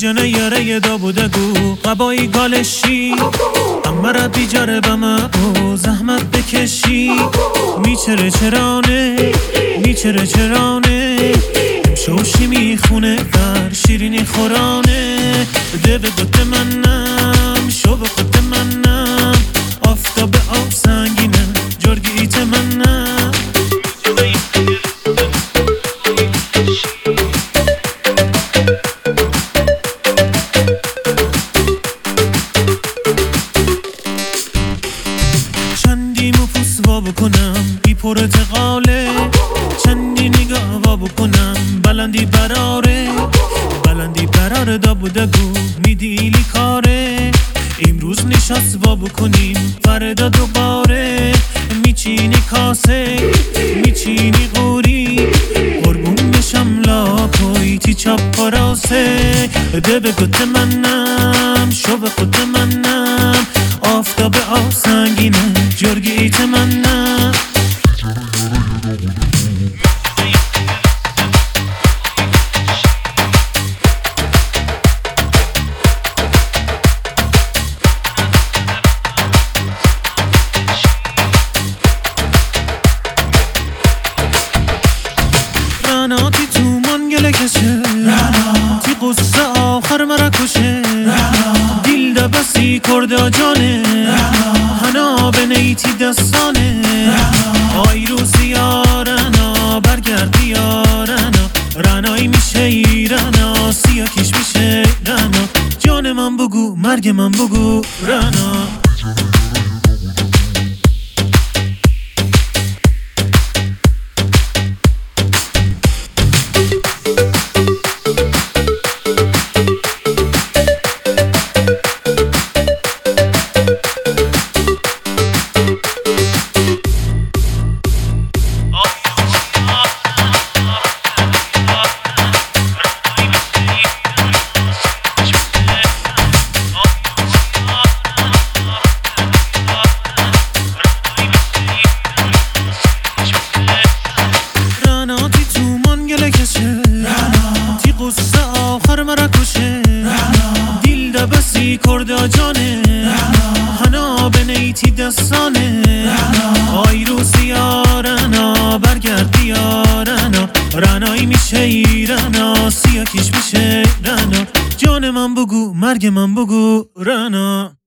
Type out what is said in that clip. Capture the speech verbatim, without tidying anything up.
جنه یاره دا بودگو قبایی گالشی اما را بیجاره بما او زحمت بکشی میچره چرانه میچره چرانه شوشی میخونه در شیرینی خورانه ده به گوت منم شو به خود منم آفتاب آب سنگینه جرگی ایت منم چندی مفوس وا بکنم بی پرتقاله چندی نگاه وا بکنم بلندی براره بلندی براره دا بودگو میدیلی کاره امروز نشست وا بکنیم فردا دوباره میچینی کاسه میچینی قوری قربون بشم لاپوی تی چاپ و راسه ده به گوت منم شو به خود منم آفتاب آب سنگینه جرگی ایت منم رانا تی تو من گله کشه تی قصه آخر مرا کشه دیل دا بسی کرده جانه هنا به نیتی دستانه آی روزی یارنا برگردی یارنا رنایی میشه ایرنا سیا کش میشه رنا جان من بگو مرگ من بگو رنا تی قصه آخر مرا کشه دیل دا بسی کرده جانه هنا به نیتی دستانه آی روزی یارنا برگردی یارنا رنایی میشه ایرنا سیا کش میشه رنا جان من بگو مرگ من بگو رنا